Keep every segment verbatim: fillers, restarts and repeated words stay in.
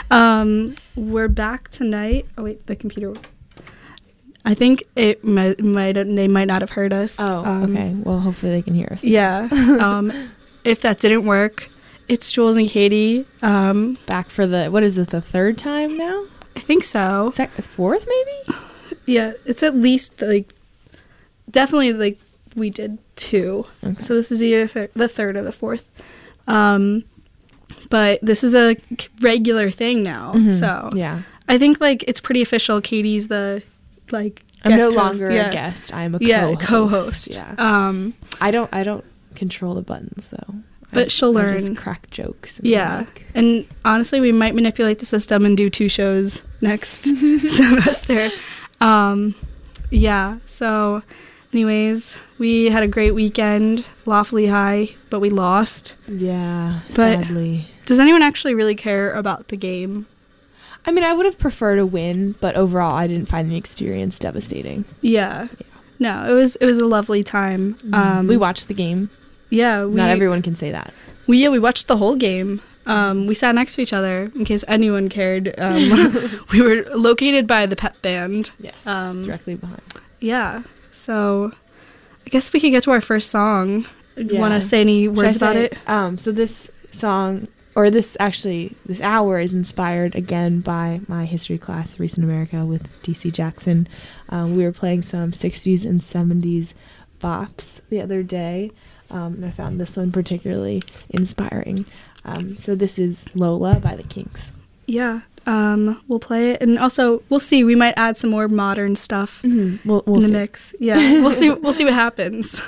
um, we're back tonight. Oh wait, the computer. I think it might, might they might not have heard us. Oh, um, okay. Well, hopefully they can hear us. Yeah. um, if that didn't work, it's Jules and Katie. Um, Back for the, what is it, the third time now? I think so. Sec- fourth, maybe? Yeah, it's at least like definitely like we did two. Okay. So this is either th- the third or the fourth. Um, but this is a regular thing now. Mm-hmm. So yeah, I think like it's pretty official. Katie's the like I'm guest no host. longer Yeah. a guest. I'm a yeah, co-host. co-host. Yeah. Um, I don't. I don't control the buttons though. But I, she'll I learn. just crack jokes. And yeah, like, and honestly, we might manipulate the system and do two shows next semester. Um, yeah. So, anyways, we had a great weekend, lawfully high, but we lost. yeah. But- sadly. Does anyone actually really care about the game? I mean, I would have preferred a win, but overall, I didn't find the experience devastating. Yeah. Yeah. No, it was it was a lovely time. Um, we watched the game. yeah, we, Not everyone can say that. we yeah we watched the whole game. Um, we sat next to each other in case anyone cared. Um, we were located by the pep band. Yes. Um, directly behind. Yeah. So I guess we could get to our first song. Yeah. Want to say any Should I words about say- it? Um, so this song, or this actually, this hour is inspired again by my history class, Recent America, with D C Jackson. Um, we were playing some sixties and seventies bops the other day, um, and I found this one particularly inspiring. Um, so this is Lola by the Kinks. Yeah. Um, we'll play it, and also we'll see. We might add some more modern stuff Mm-hmm. We'll, we'll in the see. mix. Yeah, we'll see. We'll see what happens.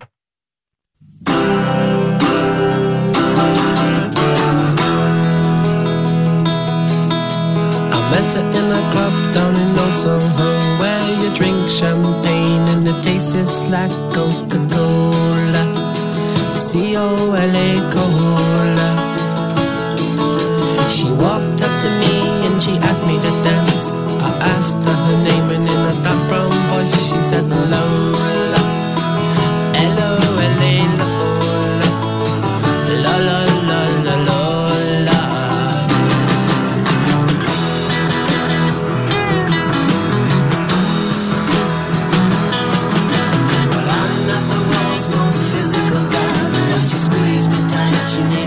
I met her in a club down in Old Soho, where you drink champagne and it tastes like Coca-Cola, C O L A Cola. She walked up to me and she asked me to dance. I asked her her name and in a dark brown voice she said Lola, L O L A Lola, la la la la Lola. Well, I'm not the world's most physical guy, but you squeeze me tight, you need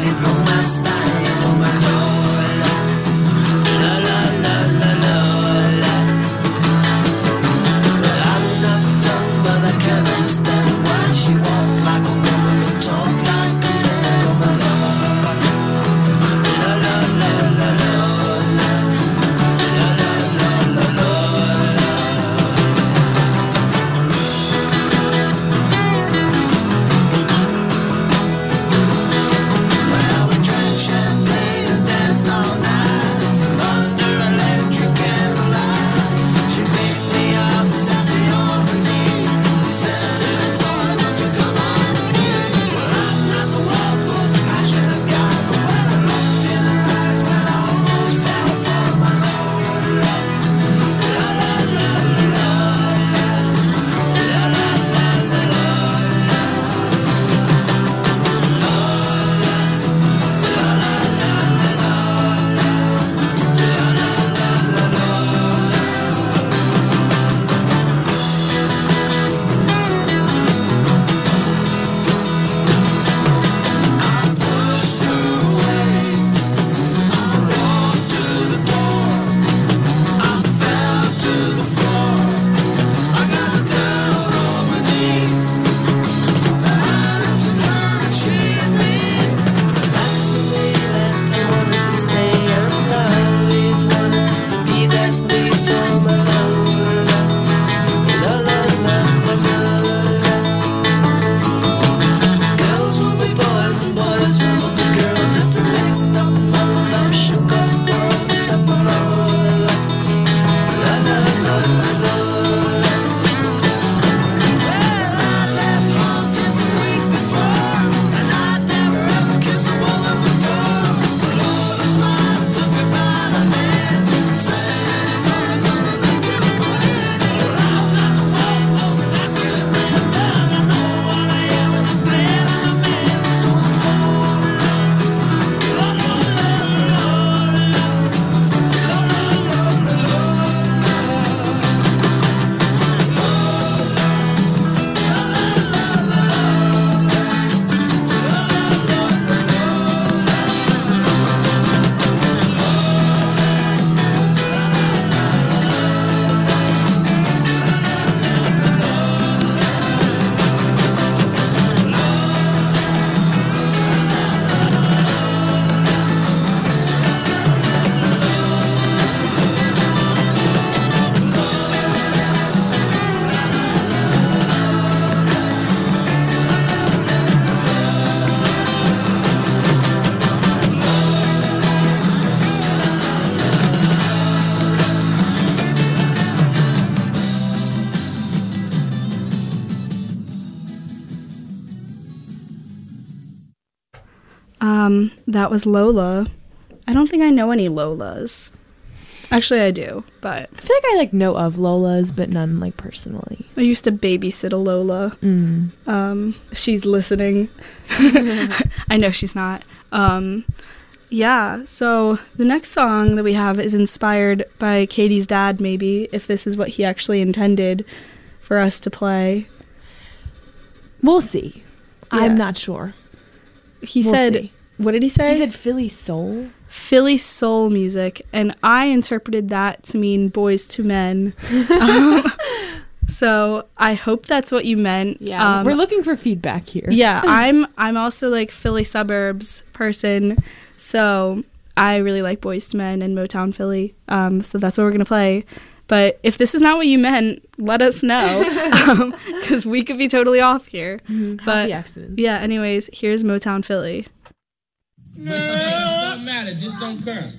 Um, that was Lola. I don't think I know any Lolas. Actually, I do, but I feel like I like know of Lolas, but none like personally. I used to babysit a Lola. Mm. Um, she's listening. I know she's not. Um, yeah, so the next song that we have is inspired by Katie's dad, maybe, if this is what he actually intended for us to play. We'll see. Yeah. I'm not sure. He We'll said, see. What did he say? He said Philly soul. Philly soul music, and I interpreted that to mean Boys to Men. um, so I hope that's what you meant. Yeah, um, we're looking for feedback here. yeah, I'm I'm also like Philly suburbs person, so I really like Boys to Men and Motown Philly. Um, so that's what we're gonna play. But if this is not what you meant, let us know, because um, we could be totally off here. Mm-hmm. But Happy accidents. yeah, anyways, here's Motown Philly. No, don't matter, just don't curse.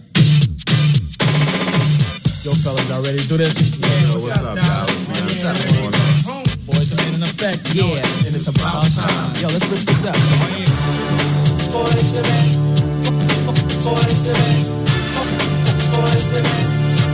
Yo, fellas, y'all ready to do this? Yeah, yo, what's up, Dallas? Man, what's up, man? Boys are in effect, yeah, and it's about time. Yo, let's lift this up. Boys to men, boys to men, boys to men.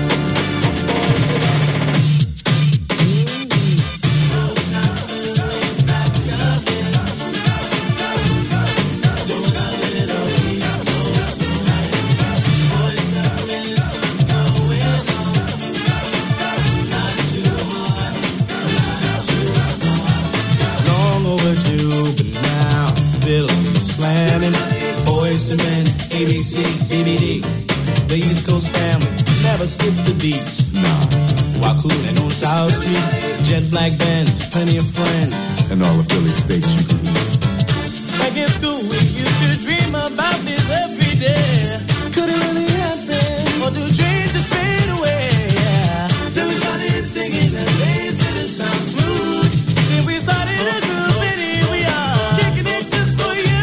A B C, B B D, the East Coast family never skipped a beat. Nah, while cooling on South Street, jet black band, plenty of friends, and all the Philly steaks you can eat. Back in school, we used to dream about this every day. Could it really happen? Or do dreams just fade away? Yeah. Then we started singing the days and it sounds smooth. Then we started a group and here we are, kicking it just for you.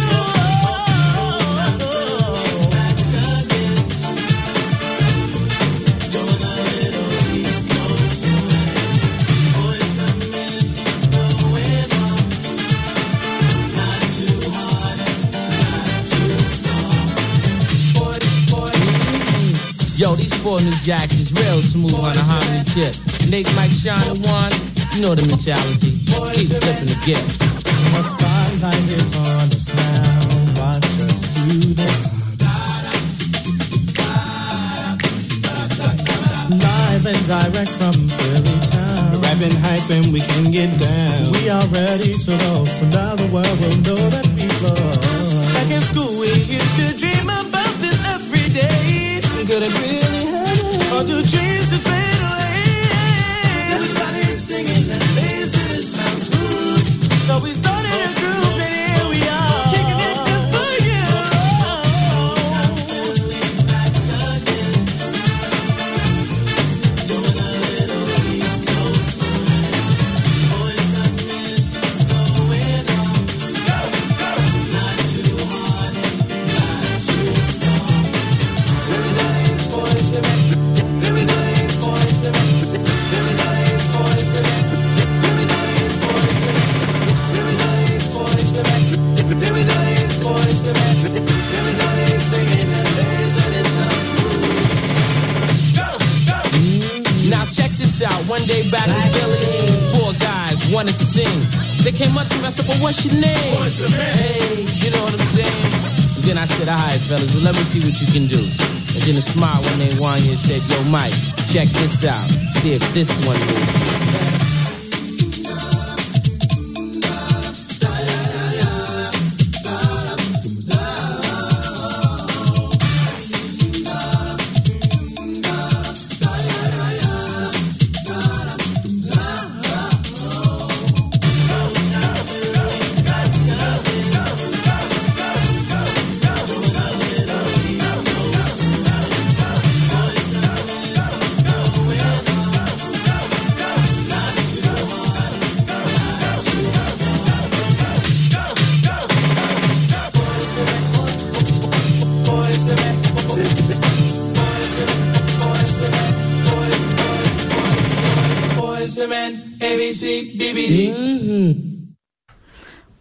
Yo, these four new jacks is real smooth on a harmony tip. Nate, Mike, Sean, and Juan, you know the mentality. Keep flipping the gift. The spotlight is on us now. Watch us do this. Live and direct from Philly town. Rapping, hyping, we can get down. We are ready to roll, so now the world will know that we flow. Back in school, we used to dream about this every day. Could it really happen? Or do dreams just fade away? Then we started singing the days and it sounds good. So we started a group and here we are, kicking it just for you. Back again, doing a little East Coast swing. Boys and men going on, not too hard, not too strong. Now check this out. One day back in Philly, four guys wanted to sing. They came up to me, I said, "Well, what's your name?" Hey, you know what I'm saying? And then I said, "All right, fellas, well, let me see what you can do." And then a smile when they won and said, "Yo, Mike, check this out. See if this one moves."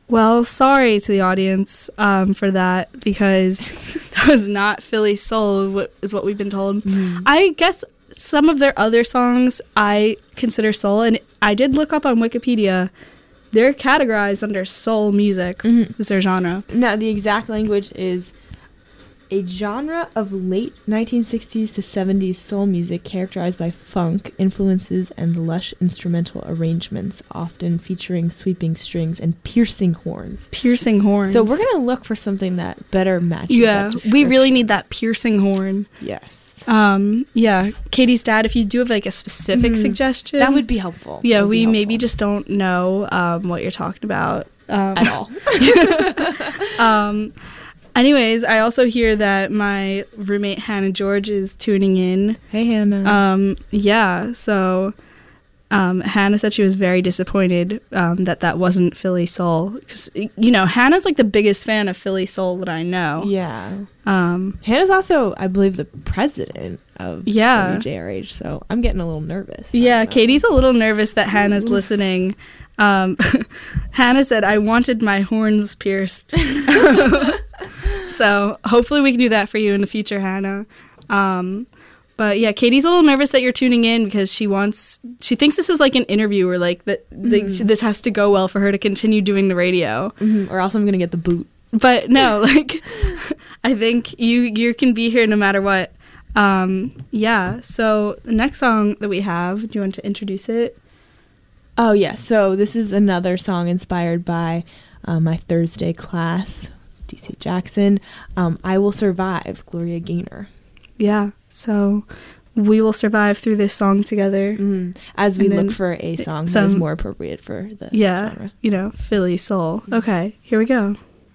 Well, sorry to the audience um, for that, because that was not Philly soul, wh- is what we've been told. Mm. I guess some of their other songs I consider soul, and I did look up on Wikipedia. They're categorized under soul music, Mhm. is their genre. No, the exact language is a genre of late nineteen sixties to seventies soul music characterized by funk influences and lush instrumental arrangements, often featuring sweeping strings and piercing horns. Piercing horns. So we're going to look for something that better matches Yeah, that we really description. need that piercing horn. Yes. Um, yeah, Katie's dad, if you do have like a specific Mhm. suggestion. That would be helpful. Yeah, That would be we maybe helpful. just don't know um, what you're talking about. Um, at all. um, anyways, I also hear that my roommate Hannah George is tuning in. Hey, Hannah. Um, yeah, so um, Hannah said she was very disappointed um, that that wasn't Philly soul. 'Cause, you know, Hannah's like the biggest fan of Philly soul that I know. yeah. Um, Hannah's also, I believe, the president of Yeah. W J R H, so I'm getting a little nervous. I yeah, don't know. Katie's a little nervous that Hannah's listening. Um, Hannah said, I wanted my horns pierced. So hopefully we can do that for you in the future, Hannah. Um, but yeah, Katie's a little nervous that you're tuning in because she wants, she thinks this is like an interview or like that like, Mhm. this has to go well for her to continue doing the radio. Mhm, or else I'm going to get the boot. But no, like I think you you can be here no matter what. Um, yeah. So the next song that we have, do you want to introduce it? Oh, yeah. So this is another song inspired by uh, my Thursday class, D C Jackson. Um, I Will Survive, Gloria Gaynor. Yeah. So we will survive through this song together. Mm, as we And look then for a song that is some- more appropriate for the Yeah. genre. You know, Philly soul. Okay. Here we go.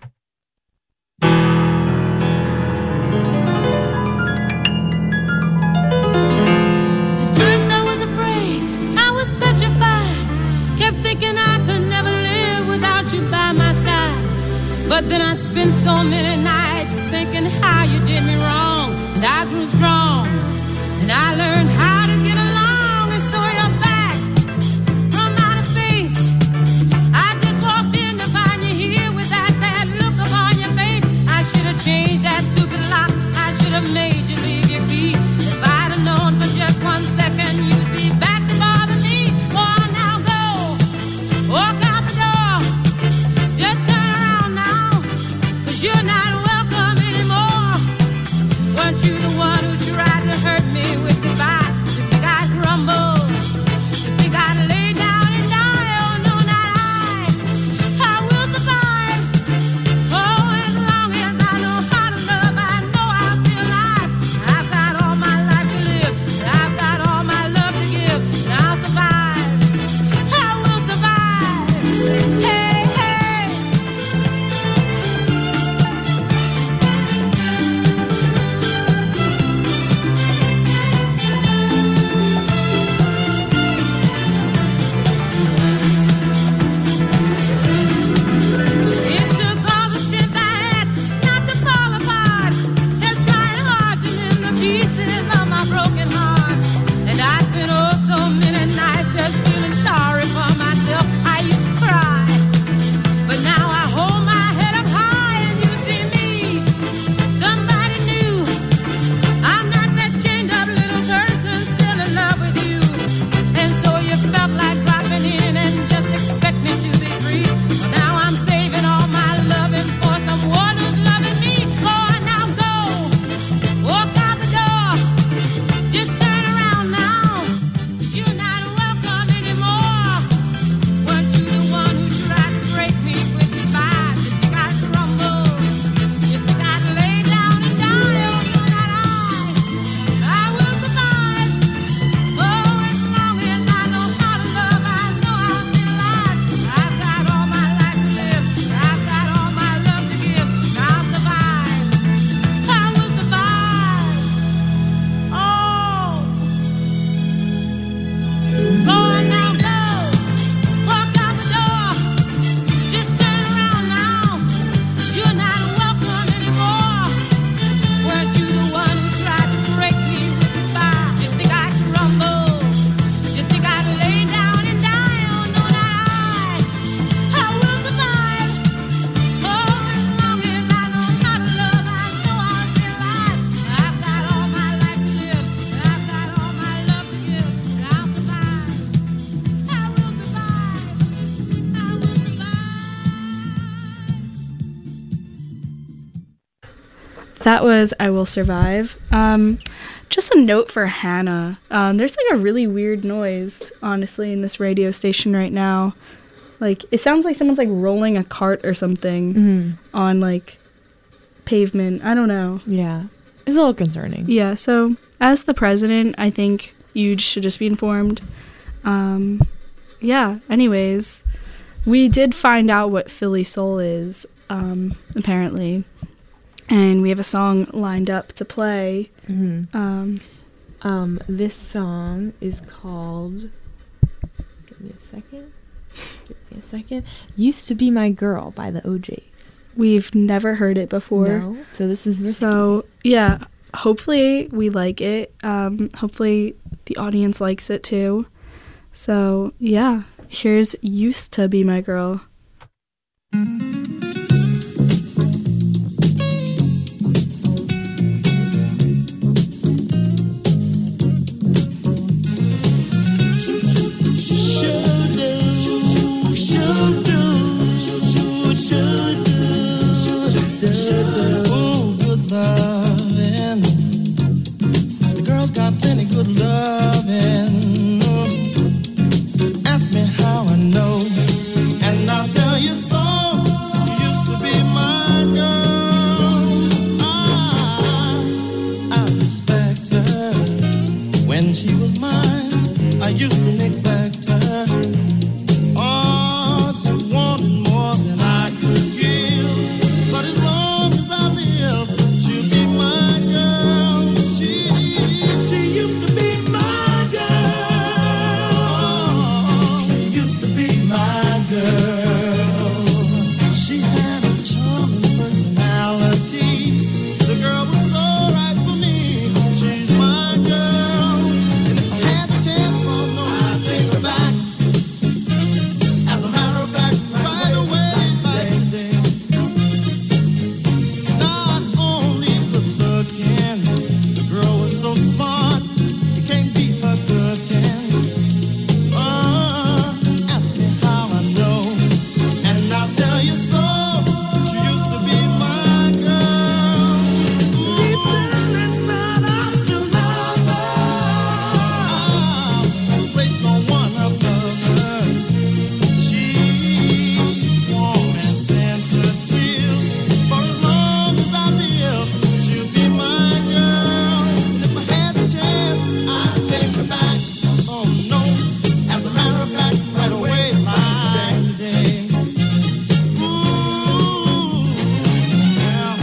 At first I was afraid, I was petrified. Kept thinking I could never live without you by my side. But then I spent so many nights thinking how you did me wrong. And I grew strong, and I learned how to get along. And so you're back from outer space. I just walked in to find you here with that sad look upon your face. I should have changed that stupid lock. I should have made you leave your key. If I'd have known for just one second you'd be back to bother me. Oh, now go, walk out the door. Just turn around now, 'cause you're not welcome anymore. Weren't you the one who tried to hurt me with goodbye? That was I Will Survive. Um, just a note for Hannah. Um, there's like a really weird noise, honestly, in this radio station right now. Like, it sounds like someone's like rolling a cart or something Mm-hmm. on like pavement. I don't know. Yeah. It's a little concerning. Yeah, so as the president, I think you should just be informed. Um, yeah, anyways, we did find out what Philly Soul is, um, apparently. And we have a song lined up to play. Mm-hmm. Um, Um, this song is called. Give me a second. Give me a second. Used to Be My Girl by the O Js. we've never heard it before. No. So this is risky. So, yeah, hopefully we like it. Um, hopefully the audience likes it too. So, yeah, here's Used to Be My Girl. Oh, good loving. The girl's got plenty good loving. Ask me how I know, and I'll tell you so. She used to be my girl. I, I respect her. When she was mine, I used to neglect her. Oh, she wanted more than I could give. But as long as I live, she'll be my girl. She, she used to be my girl. She used to be my girl. She had a charming personality. The girl was so right for me. She's my girl. And if I had the chance, oh no, I'd take her back. As a matter of fact, right away, like today. Not only good looking, the girl was so smart, you can't beat her cooking. Uh, ask me how I know, and I'll tell you so. She used to be my girl. Deep down inside, I still love her. I'll place no one above her. She's warm and sensitive. For as long as I live, she'll be my girl. And if I had the chance, I'd take her back. Oh no, as a matter of fact, right away, like today. Ooh, yeah.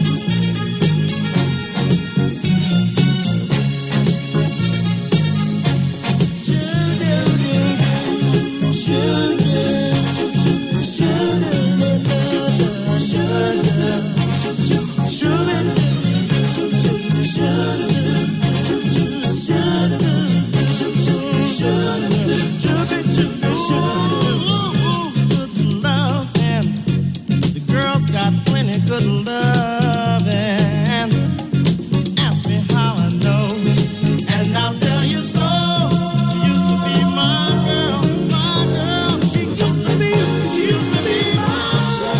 Good loving. The girl's got plenty good loving. Ask me how I know, and I'll tell you so. She used to be my girl, my girl. She used to be, she used to be my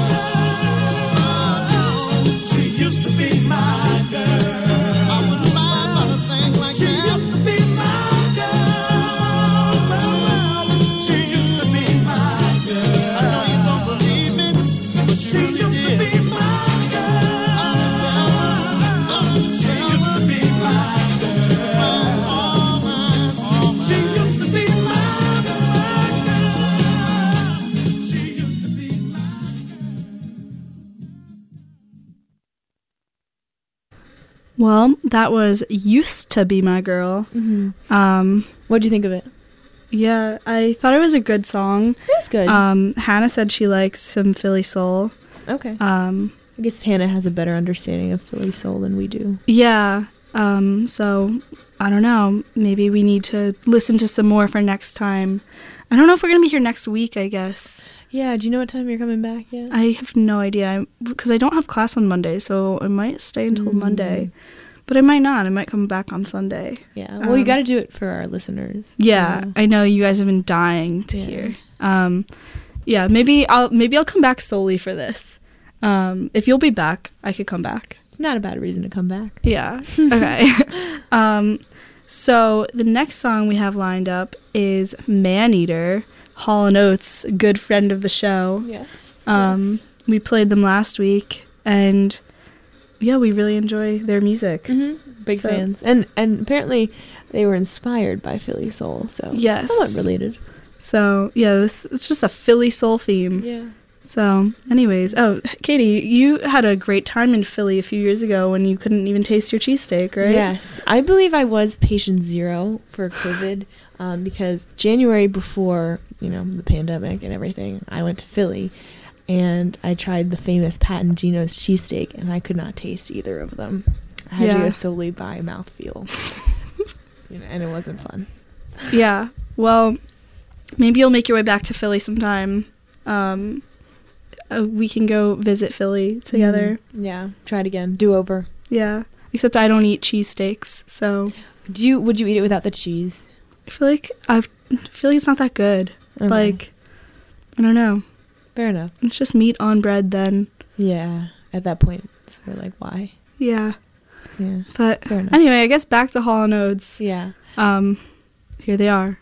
girl. She used to be my girl. I wouldn't lie about a thing like that. She used to be my girl. She used to be my girl. I know you don't believe it, but she used to be my girl. Honest, honest, she used to be my girl. She used to be my girl. She used to be my Well, that was Used to Be My Girl. Mm-hmm. Um, What'd you think of it? yeah, I thought it was a good song. It was good. Um, Hannah said she likes some Philly soul. okay. Um, I guess Hannah has a better understanding of Philly soul than we do. yeah, um, so I don't know. Maybe we need to listen to some more for next time. I don't know if we're going to be here next week, I guess. Yeah. Do you know what time you're coming back yet? I have no idea because I don't have class on Monday, so I might stay until Mm. Monday. But I might not. I might come back on Sunday. yeah. Well, you um, got to do it for our listeners. Yeah, Uh, I know you guys have been dying to Yeah. hear. Um, yeah, maybe I'll maybe I'll come back solely for this. Um, if you'll be back, I could come back. Not a bad reason to come back. Yeah. Okay. um, so the next song we have lined up is Maneater, Hall and Oates, good friend of the show. Yes. Um, yes. We played them last week, and yeah, we really enjoy their music. Mm-hmm. Big So- fans. And and apparently they were inspired by Philly soul, so Yes. somewhat related. So yeah, this it's just a Philly soul theme. Yeah. So, anyways, oh, Katie, you had a great time in Philly a few years ago when you couldn't even taste your cheesesteak, right? Yes. I believe I was patient zero for COVID um, because January before, you know, the pandemic and everything, I went to Philly and I tried the famous Pat and Gino's cheesesteak and I could not taste either of them. I had to Yeah. go solely by mouthfeel. You know, and it wasn't fun. Yeah. Well, maybe you'll make your way back to Philly sometime. Um, uh, we can go visit Philly together. Mm, yeah. Try it again. Do over. Yeah. Except I don't eat cheesesteaks, so Do you? Would you eat it without the cheese? I feel like I feel like it's not that good. Okay. Like, I don't know. Fair enough. It's just meat on bread then. Yeah. At that point, it's sort of like, why? Yeah. Yeah. But Fair enough. anyway, I guess back to Hall and Oates. Yeah. Um, here they are.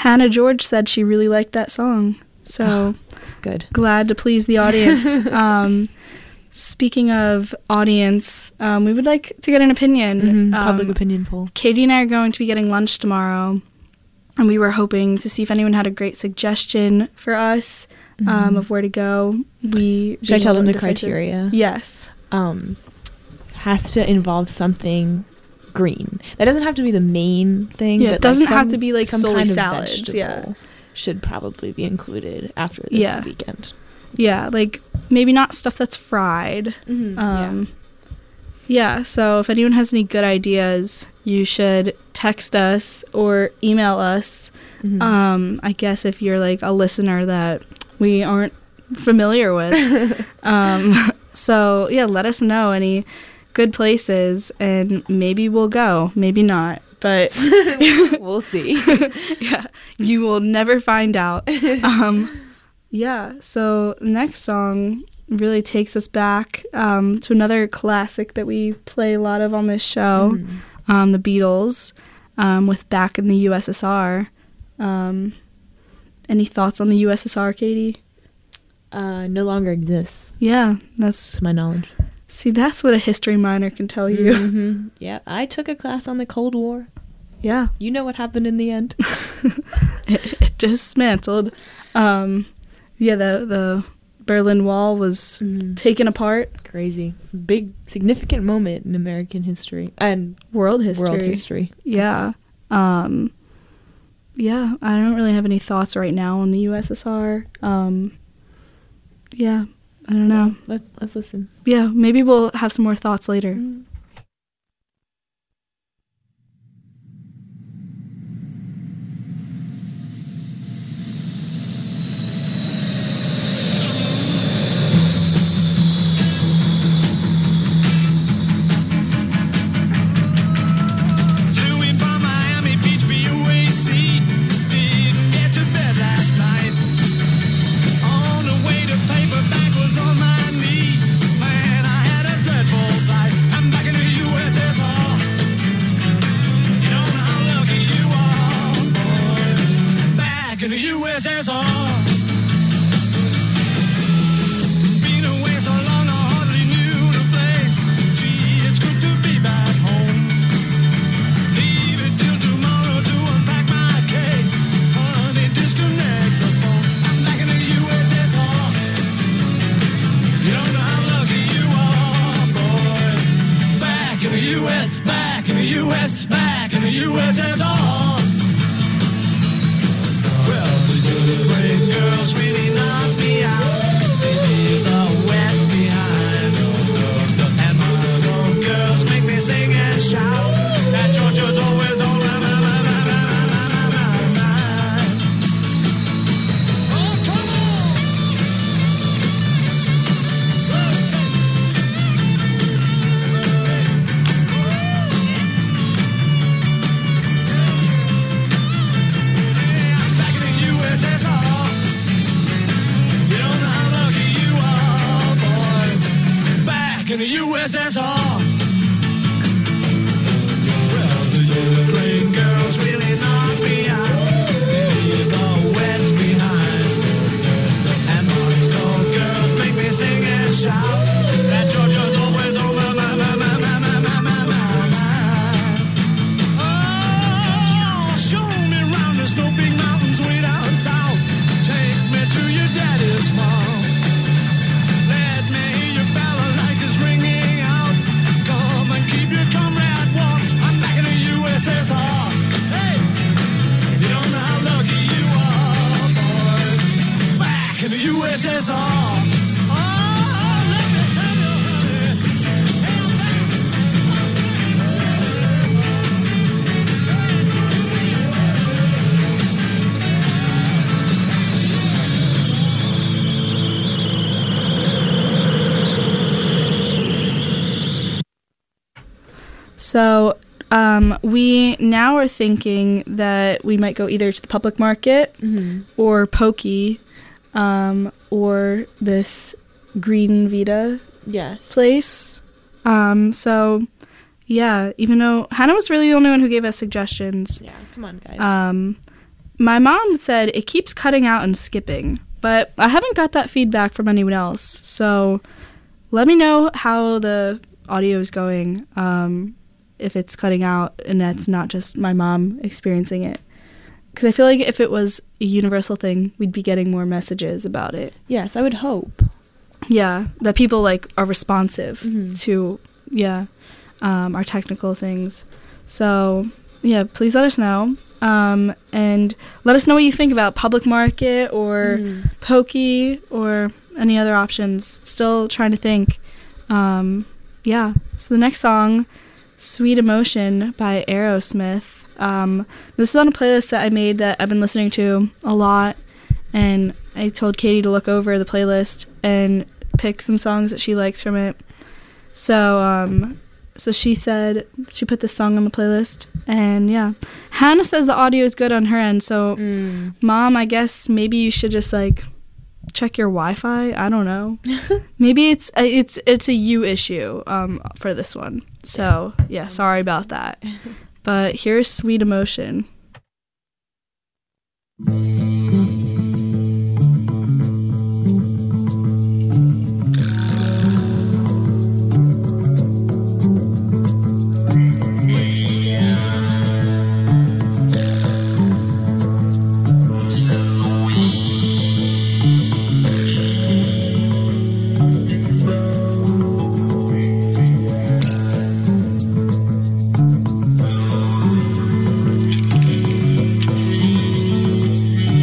Hannah George said she really liked that song. So Good. glad to please the audience. um, speaking of audience, um, we would like to get an opinion. Mhm, Um, public opinion poll. Katie and I are going to be getting lunch tomorrow, and we were hoping to see if anyone had a great suggestion for us um, of where to go. We Should I tell them the indecisive. criteria? Yes. Um, has to involve something green. That doesn't have to be the main thing. Yeah, but it doesn't like have some- to be, like, some solely kind of salads, vegetable yeah. should probably be included after this Yeah. weekend. Yeah, like maybe not stuff that's fried. Mhm, Um, yeah. So if anyone has any good ideas, you should text us or email us. Mhm. Um, I guess if you're like a listener that we aren't familiar with. um, so yeah, let us know any good places, and maybe we'll go, maybe not. But We'll see. yeah, you will never find out. Um, yeah, so the next song really takes us back um, to another classic that we play a lot of on this show, um, the Beatles, um, with Back in the U S S R. Um, any thoughts on the U S S R, Katie? Uh, no longer exists, Yeah, that's, to my knowledge. see, that's what a history minor can tell you. Mm-hmm. Yeah, I took a class on the Cold War. Yeah, You know what happened in the end. it, it dismantled. Um, yeah, the, the Berlin Wall was Mhm. taken apart. Crazy. Big, significant moment in American history and World history. world history. Yeah. Um, yeah, I don't really have any thoughts right now on the U S S R. Um, yeah, I don't know. Let, let's listen. Yeah, maybe we'll have some more thoughts later. Mm. Flew in from Miami Beach, B U A C. Didn't get to bed last night. On the way to paperback was on my knee. Man, I had a dreadful flight. I'm back in the U S S R. You don't know how lucky you are, boy. Back in the U S S R. Been away so long, I hardly knew the place. Gee, it's good to be back home. Leave it till tomorrow to unpack my case. Honey, disconnect the phone. I'm back in the U S S R. You don't know how lucky you are, boy. Back in the U S, back in the U S, back in the U S S R. Well, the good girls really knock me out. They leave the West behind. And Moscow girls make me sing and shout. And Georgia's always on my, my, my, my, my, my, my, my, my. Oh, come on! I'm back in the U S S R. You don't know how lucky you are, boys. Back in the U S S R. Well, the Ukraine girls really knock me out. They leave the West behind. And Moscow girls make me sing and shout. That Georgia's always on my, my, my, my, my, my, my, my, my, my. Oh, show me round the snow big mountains way down south. Take me to your daddy's farm. Let me hear your balalaikas ringing out. Come and keep your comrade warm. I'm back in the U S S R. Hey, you don't know how lucky you are, boy. Back in the U S S R. Oh, let me tell you, honey. Hey, I'm back. So um, we now are thinking that we might go either to the public market or Pokey um, or this Green Vita Yes. place. Um, so yeah, even though Hannah was really the only one who gave us suggestions, Yeah, come on, guys. um, my mom said it keeps cutting out and skipping, but I haven't got that feedback from anyone else. So let me know how the audio is going, um, if it's cutting out and that's not just my mom experiencing it. Because I feel like if it was a universal thing, we'd be getting more messages about it. Yes, I would hope. Yeah, that people like are responsive Mm-hmm. to, yeah, um, our technical things. So, yeah, please let us know. Um, and let us know what you think about Public Market or Mm. Pokey or any other options. Still trying to think. Um, yeah, so the next song, Sweet Emotion by Aerosmith. Um, this was on a playlist that I made that I've been listening to a lot. And I told Katie to look over the playlist and pick some songs that she likes from it. So, um, so she said she put this song on the playlist, and yeah, Hannah says the audio is good on her end. So, Mm. Mom, I guess maybe you should just like check your Wi-Fi. I don't know. Maybe it's uh, it's it's a you issue um for this one. So yeah, sorry about that. But here's Sweet Emotion. Thank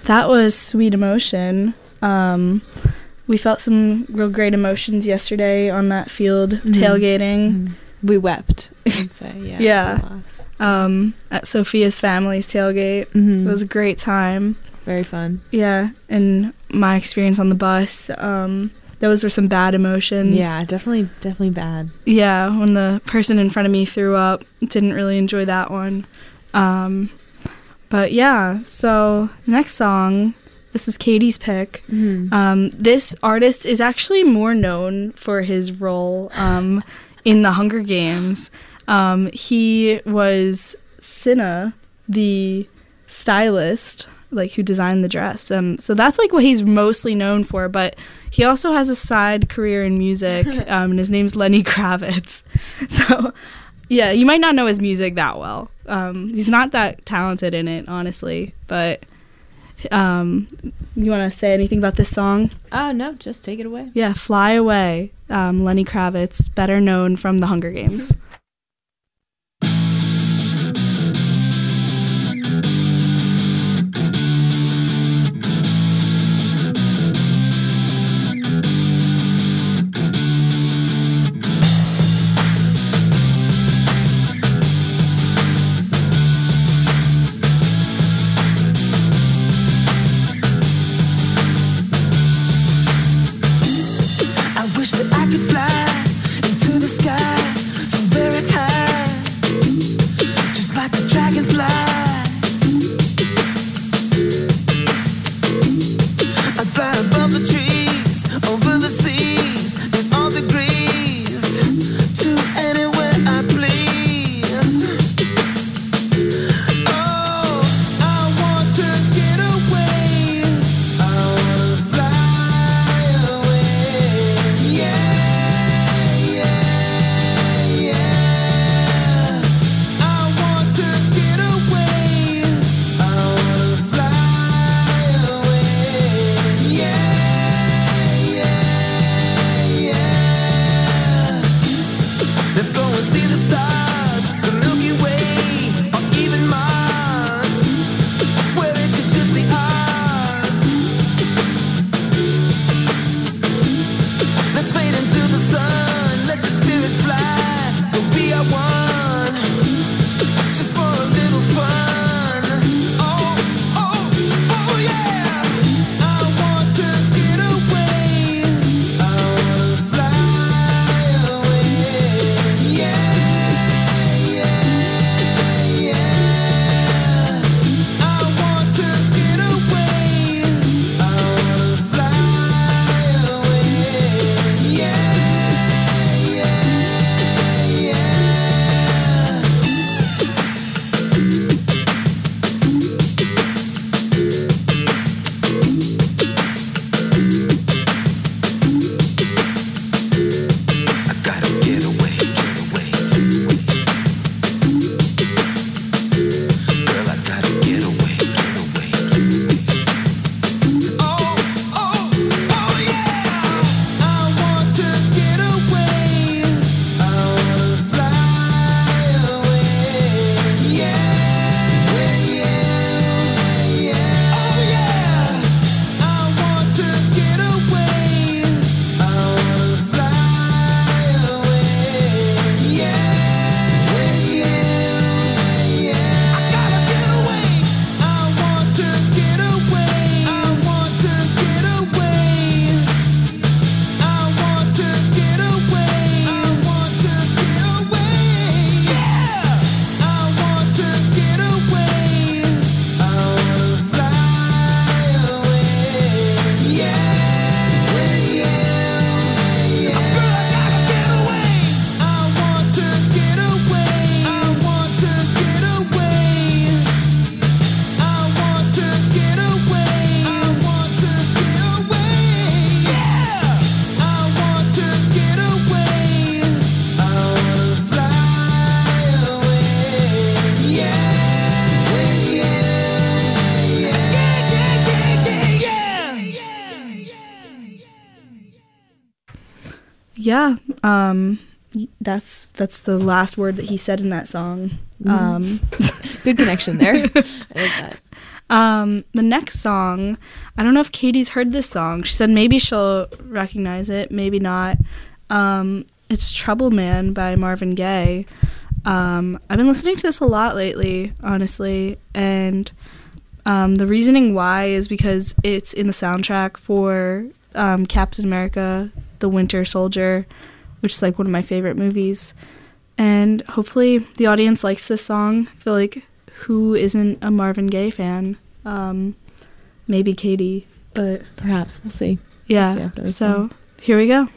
That was Sweet Emotion. Um, we felt some real great emotions yesterday on that field mm-hmm. tailgating. Mm-hmm. We wept, I'd say. Yeah. yeah. Um, at Sophia's family's tailgate. Mm-hmm. It was a great time. Very fun. Yeah. And my experience on the bus, um, those were some bad emotions. Yeah, definitely, definitely bad. Yeah. When the person in front of me threw up, didn't really enjoy that one. Um, but yeah, so the next song, this is Katie's pick. Mm-hmm. Um, this artist is actually more known for his role um, in the Hunger Games. Um, he was Cinna, the stylist, like who designed the dress. Um, so that's like what he's mostly known for. But he also has a side career in music, um, and his name's Lenny Kravitz. So yeah, you might not know his music that well. Um, he's not that talented in it, honestly, but. Um, you want to say anything about this song? Oh, no, just take it away. Yeah, Fly Away, um, Lenny Kravitz, better known from the Hunger Games. Yeah, um, that's that's the last word that he said in that song. Mm-hmm. Um, Good connection there. I like that. Um, the next song, I don't know if Katie's heard this song. She said maybe she'll recognize it, maybe not. Um, it's Trouble Man by Marvin Gaye. Um, I've been listening to this a lot lately, honestly, and um, the reasoning why is because it's in the soundtrack for um, Captain America, The Winter Soldier, which is like one of my favorite movies. And hopefully the audience likes this song. I feel like who isn't a Marvin Gaye fan? Um, maybe Katie, but Perhaps. We'll see. yeah. We'll see after this So one. here we go.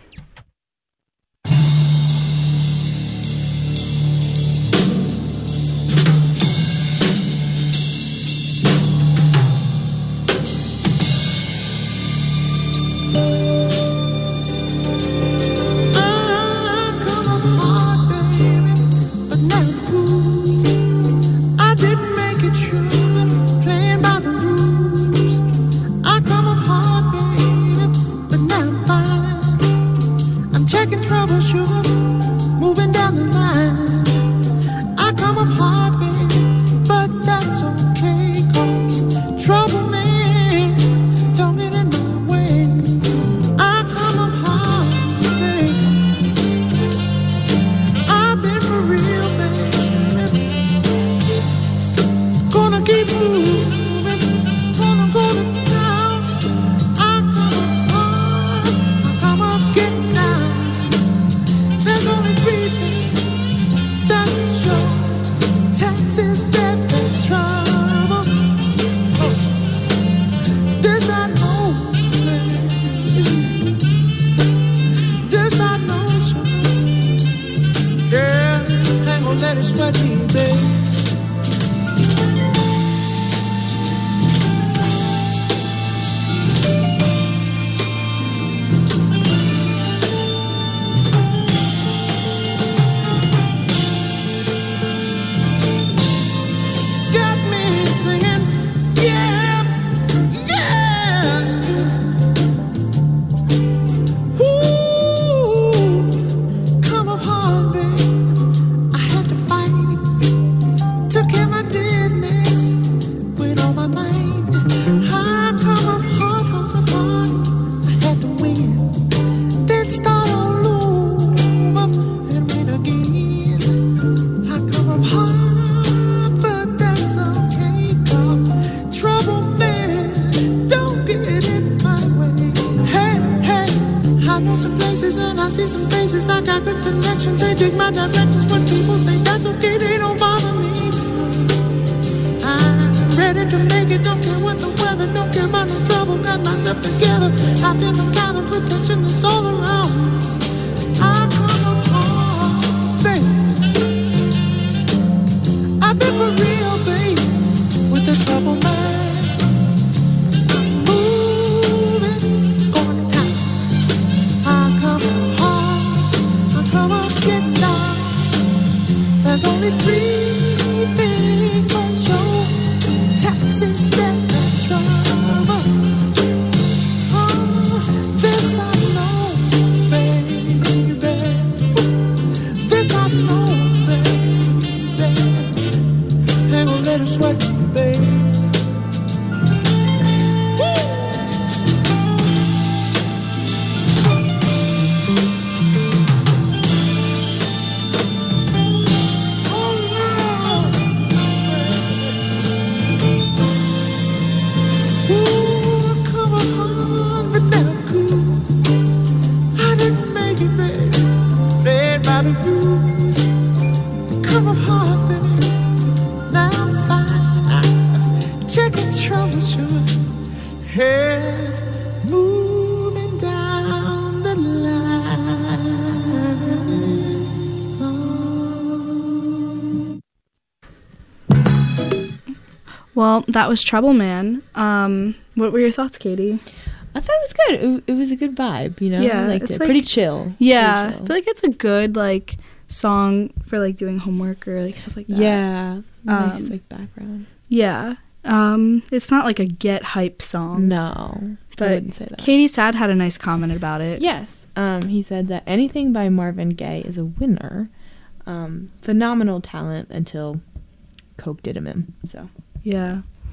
Well, that was Trouble Man. Um, what were your thoughts, Katie? I thought it was good. It, it was a good vibe, you know? Yeah, I liked it's it. like- Pretty chill. Yeah, Pretty chill. I feel like it's a good like song for like doing homework or like stuff like that. Yeah. Nice, Um, like, background. Yeah. Um, it's not like a get hype song. No, but I wouldn't say that. Katie's dad had a nice comment about it. Yes. Um, he said that anything by Marvin Gaye is a winner. Um, phenomenal talent until Coke did him in. So Yeah.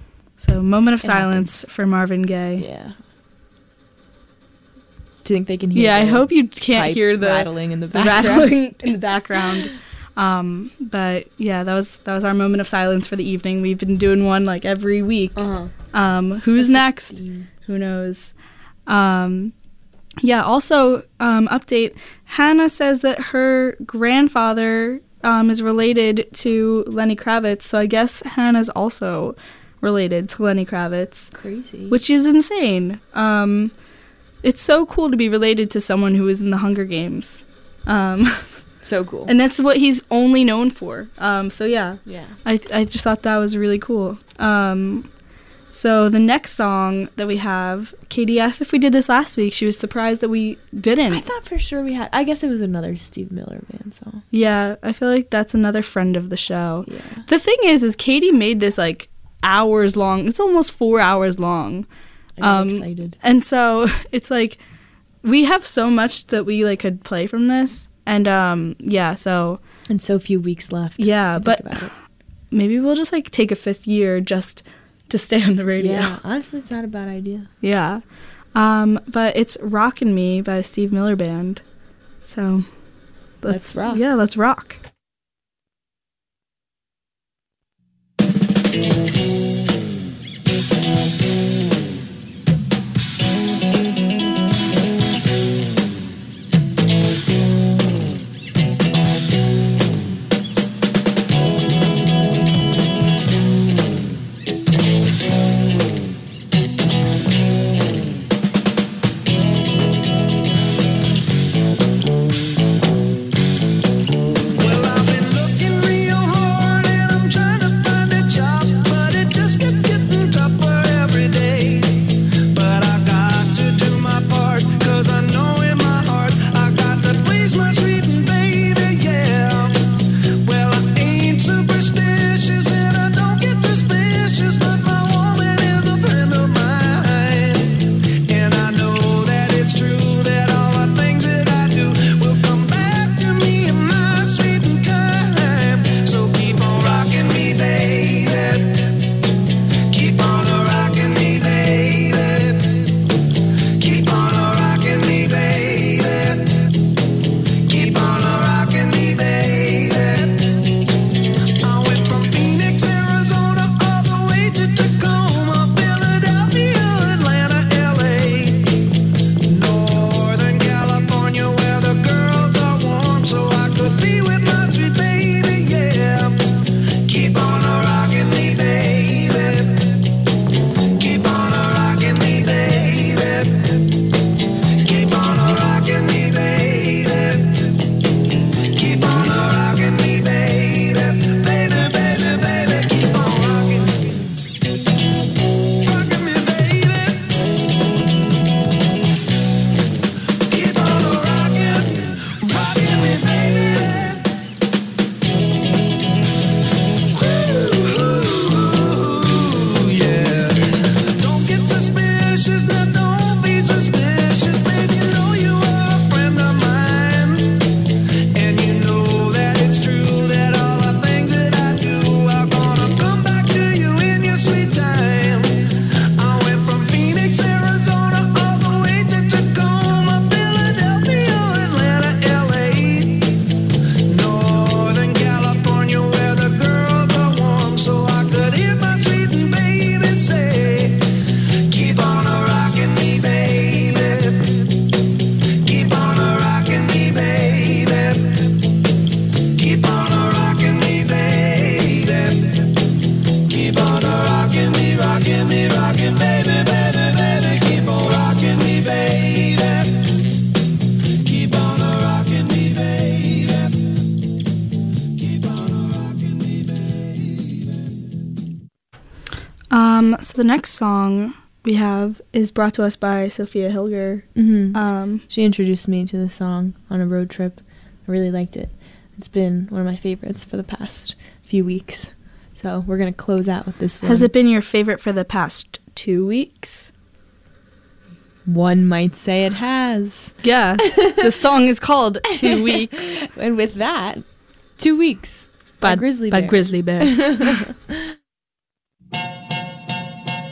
So, moment of It silence for Marvin Gaye. Yeah. Do you think they can hear? Yeah, I the hope you can't pipe hear the rattling in the the background. rattling in the background. Um, but yeah, that was that was our moment of silence for the evening. We've been doing one like every week. Uh-huh. Um, who's next? Who knows? Um, yeah. Also, um, update. Hannah says that her grandfather um, is related to Lenny Kravitz. So I guess Hannah's also related to Lenny Kravitz. Crazy. Which is insane. Um, it's so cool to be related to someone who is in the Hunger Games. Um, so cool. and that's what he's only known for. Um, so yeah, yeah. I I just thought that was really cool. Um, so the next song that we have, Katie asked if we did this last week. She was surprised that we didn't. I thought for sure we had. I guess it was another Steve Miller Band song. Yeah, I feel like that's another friend of the show. Yeah. The thing is, is Katie made this like hours long. It's almost four hours long. I'm Um, excited. And so it's like we have so much that we like could play from this. And um, yeah, so And so few weeks left. yeah, Think but about it. maybe we'll just like take a fifth year just to stay on the radio. Yeah, honestly, it's not a bad idea. Yeah. Um, but it's Rockin' Me by the Steve Miller Band. So let's, Let's rock. Yeah, let's rock. Well, I've been looking real hard and I'm trying to find a job, but it just gets getting tougher every day. But I got to do my part, 'cause I know in my heart I got to please my sweet baby, yeah. Well, I ain't superstitious and I don't get suspicious, but my woman is a friend of mine. And I know that it's true that all the things that I do will come back to me in my sweet time. So keep on rocking me, baby. Keep on rocking me, baby. Keep on rocking me, baby. Keep on rocking me, baby. I went from Phoenix, Arizona, all the way to Tacoma, Philadelphia, Atlanta, L A. Northern California, where the girls are warm, so I could be with my sweet baby, yeah. Keep on rocking me, baby. Keep on rocking me, baby. Keep on rocking me, baby. Keep on rocking me, baby. Baby, baby, baby, keep on rocking. Rocking me, baby. Keep on rocking. Rocking me, baby. Ooh, yeah. Don't get suspicious, now don't be suspicious, baby. You know you are a friend of mine. And you know that it's true that all the things that I do are gonna come back to you in your sweet time. I went from Phoenix, Arizona, all the way to Tacoma, Philadelphia, Atlanta, L A. Northern California, where the girls are warm, so I could hear my sweet baby say, keep on rocking me, baby. Keep on rocking me, baby. Keep on rocking me, baby. Keep on rocking me, rocking me, rocking, baby, baby, baby. Keep on rocking me, baby. Keep on rocking me, baby. Keep on rocking me, baby. Um, so the next song we have is brought to us by Sophia Hilger. Mm-hmm. Um, She introduced me to the song on a road trip. I really liked it. It's been one of my favorites for the past few weeks. So we're going to close out with this one. has it been your favorite for the past two weeks? One might say it has. Yes. The song is called Two Weeks And with that, two weeks by, Grizzly by Bear. Grizzly Bear.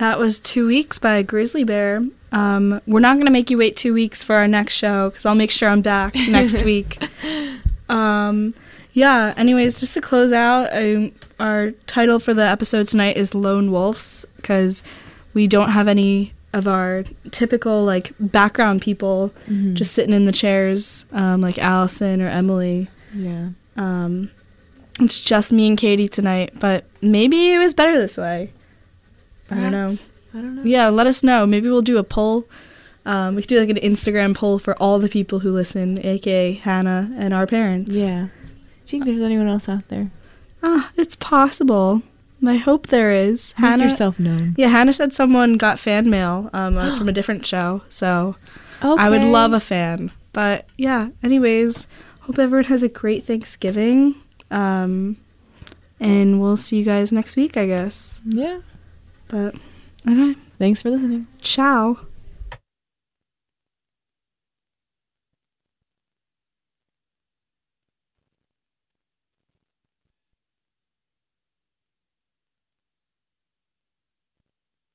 That was Two Weeks by Grizzly Bear. Um, we're not going to make you wait two weeks for our next show because I'll make sure I'm back next week. Um, yeah, anyways, just to close out, I, our title for the episode tonight is Lone Wolves because we don't have any of our typical, like, background people mm-hmm. just sitting in the chairs, um, like Allison or Emily. Yeah. Um, it's just me and Katie tonight, but maybe it was better this way. Perhaps. I don't know. I don't know. Yeah, let us know. Maybe we'll do a poll. Um, we could do like an Instagram poll for all the people who listen, aka Hannah and our parents. Yeah. Do you think there's anyone else out there? Ah, it's possible. I hope there is. Make Hannah, yourself known. Yeah, Hannah said someone got fan mail um, uh, from a different show, so okay. I would love a fan. But yeah, anyways, hope everyone has a great Thanksgiving. Um, and we'll see you guys next week, I guess. Yeah. But, okay. Thanks for listening. Ciao.